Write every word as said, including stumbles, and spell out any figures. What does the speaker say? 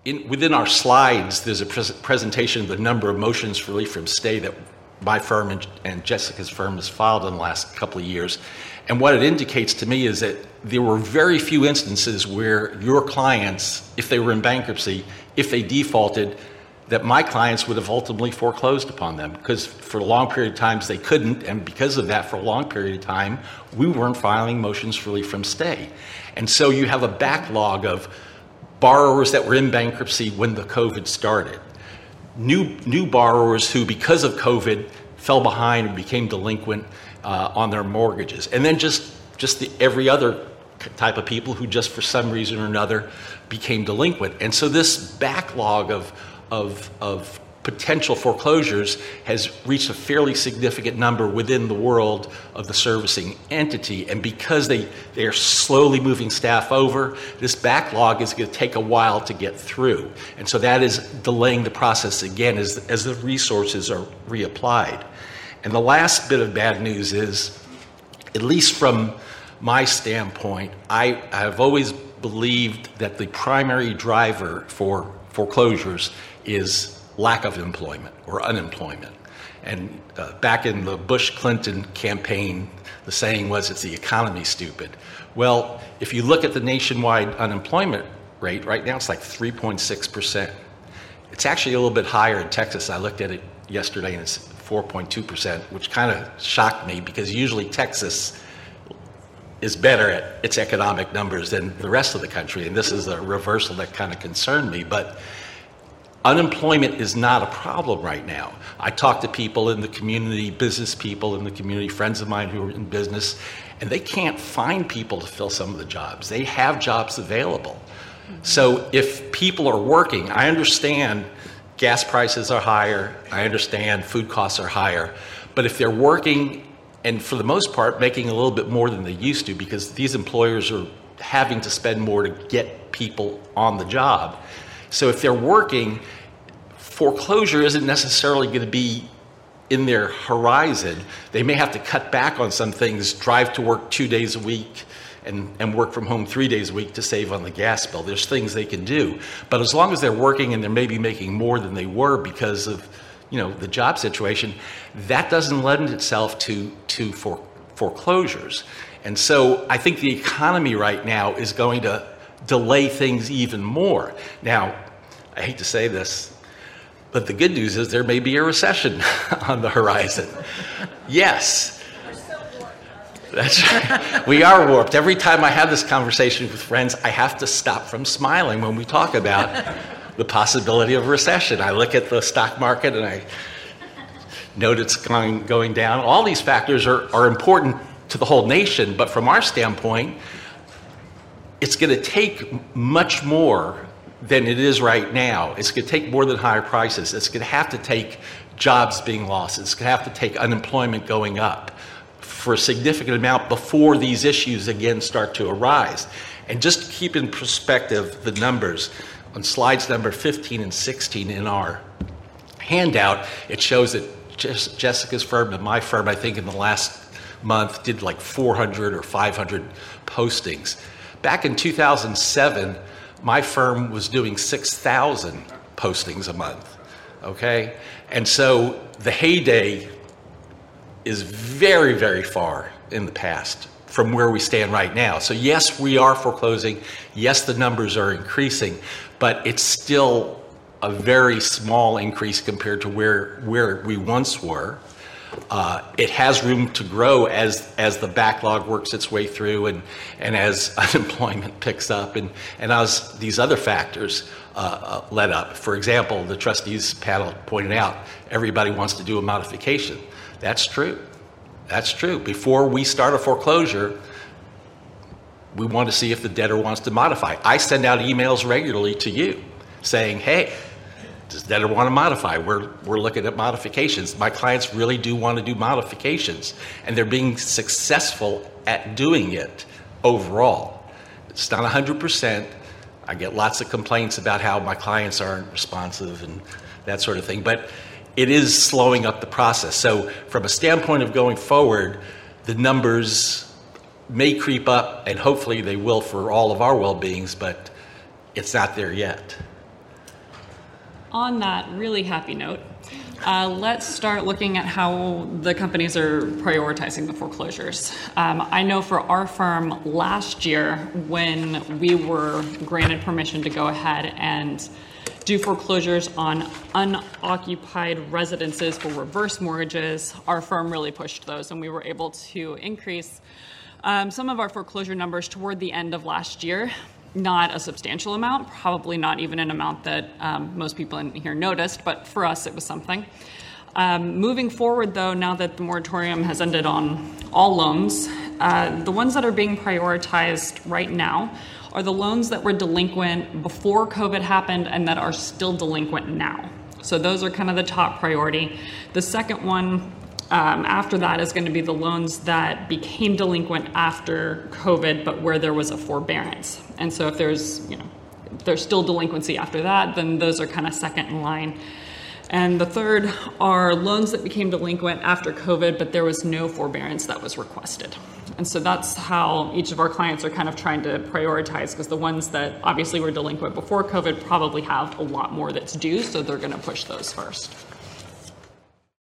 in, within our slides, there's a pres- presentation of the number of motions for relief from stay that my firm and, and Jessica's firm has filed in the last couple of years. And what it indicates to me is that there were very few instances where your clients, if they were in bankruptcy, if they defaulted, that my clients would have ultimately foreclosed upon them, because for a long period of times they couldn't, and because of that, for a long period of time, we weren't filing motions for relief from stay. And so you have a backlog of borrowers that were in bankruptcy when the COVID started, new new borrowers who, because of COVID, fell behind and became delinquent uh, on their mortgages, and then just just the, every other type of people who just for some reason or another became delinquent. And so this backlog of Of, of potential foreclosures has reached a fairly significant number within the world of the servicing entity. And because they, they are slowly moving staff over, this backlog is going to take a while to get through. And so that is delaying the process again as, as the resources are reapplied. And the last bit of bad news is, at least from my standpoint, I have always believed that the primary driver for foreclosures is lack of employment or unemployment. And uh, back in the Bush-Clinton campaign, the saying was, it's the economy, stupid. Well, if you look at the nationwide unemployment rate, right now it's like three point six percent. It's actually a little bit higher in Texas. I looked at it yesterday and it's four point two percent, which kind of shocked me, because usually Texas is better at its economic numbers than the rest of the country. And this is a reversal that kind of concerned me. But unemployment is not a problem right now. I talk to people in the community, business people in the community, friends of mine who are in business, and they can't find people to fill some of the jobs. They have jobs available. Mm-hmm. So if people are working, I understand gas prices are higher, I understand food costs are higher, but if they're working and for the most part making a little bit more than they used to, because these employers are having to spend more to get people on the job. So if they're working, foreclosure isn't necessarily going to be in their horizon. They may have to cut back on some things, drive to work two days a week and, and work from home three days a week to save on the gas bill. There's things they can do. But as long as they're working and they're maybe making more than they were because of, you know, the job situation, that doesn't lend itself to, to for, foreclosures. And so I think the economy right now is going to delay things even more. Now, I hate to say this, but the good news is there may be a recession on the horizon. Yes. We're so warped. That's right. We are warped. Every time I have this conversation with friends, I have to stop from smiling when we talk about the possibility of a recession. I look at the stock market and I note it's going, going down. All these factors are, are important to the whole nation, but from our standpoint, it's going to take much more than it is right now. It's going to take more than higher prices. It's going to have to take jobs being lost. It's going to have to take unemployment going up for a significant amount before these issues again start to arise. And just keep in perspective the numbers. On slides number fifteen and sixteen in our handout, it shows that Jessica's firm and my firm, I think in the last month, did like four hundred or five hundred postings. Back in two thousand seven, my firm was doing six thousand postings a month, okay? And so the heyday is very, very far in the past from where we stand right now. So yes, we are foreclosing. Yes, the numbers are increasing, but it's still a very small increase compared to where, where we once were. Uh, it has room to grow as as the backlog works its way through and, and as unemployment picks up and, and as these other factors uh, uh, let up. For example, the trustees panel pointed out everybody wants to do a modification. That's true. That's true. Before we start a foreclosure, we want to see if the debtor wants to modify. I send out emails regularly to you saying, hey, does the debtor want to modify? We're, we're looking at modifications. My clients really do want to do modifications, and they're being successful at doing it overall. It's not one hundred percent. I get lots of complaints about how my clients aren't responsive and that sort of thing, but it is slowing up the process. So from a standpoint of going forward, the numbers may creep up, and hopefully they will for all of our well-beings, but it's not there yet. on that really happy note, uh, let's start looking at how the companies are prioritizing the foreclosures. Um, I know for our firm last year, when we were granted permission to go ahead and do foreclosures on unoccupied residences for reverse mortgages, our firm really pushed those, and we were able to increase um, some of our foreclosure numbers toward the end of last year. Not a substantial amount, probably not even an amount that um, most people in here noticed, but for us it was something. Um, moving forward though, now that the moratorium has ended on all loans, uh, the ones that are being prioritized right now are the loans that were delinquent before COVID happened and that are still delinquent now. So those are kind of the top priority. The second one Um, after that is going to be the loans that became delinquent after COVID, but where there was a forbearance. And so if there's, you know, if there's still delinquency after that, then those are kind of second in line. And the third are loans that became delinquent after COVID, but there was no forbearance that was requested. And so that's how each of our clients are kind of trying to prioritize, because the ones that obviously were delinquent before COVID probably have a lot more that's due, so they're going to push those first.